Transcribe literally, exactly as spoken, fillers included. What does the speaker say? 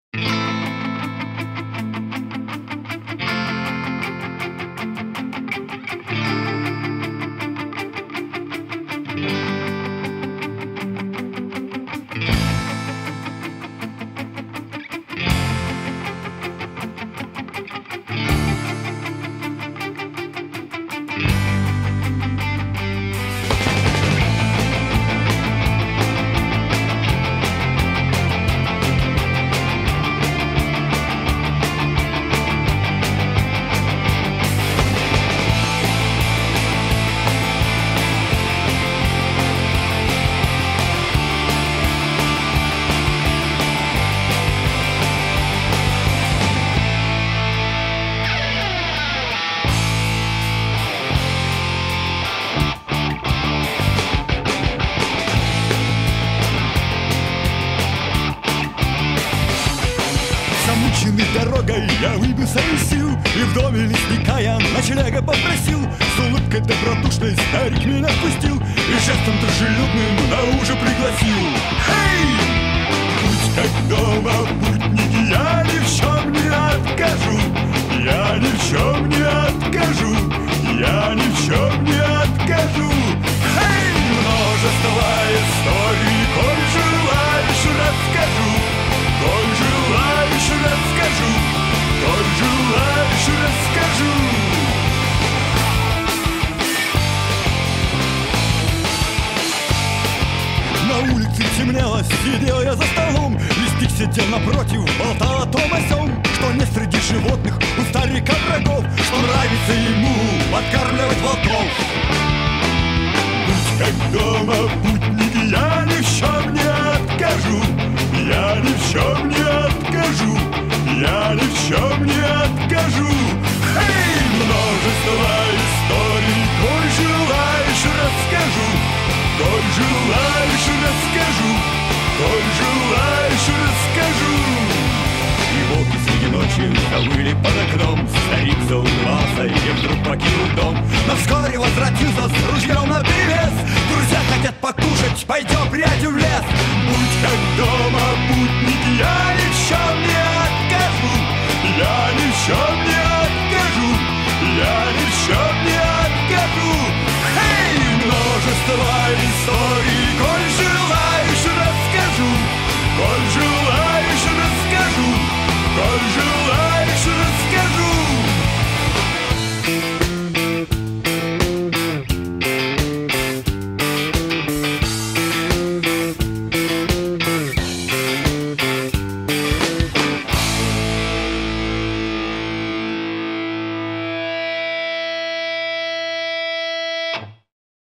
Замученный дорогой я выбился из сил, и в доме лесника я ночлега попросил. С улыбкой добродушной старик меня впустил и жестом дружелюбным на ужин пригласил. Эй! Будь как дома, путники, я ни в чем не откажу. Я ни в чем не откажу. Я ни в чем не откажу. Эй! Множество историй, коль желаешь, расскажу. Коль желаешь, расскажу. Коль желаешь, расскажу. На улице темнело, сидел я за столом. Листик сидел напротив, болтал о том о сём, что нет среди животных у старика врагов, что нравится ему подкармливать волков. Будь как дома, путники, я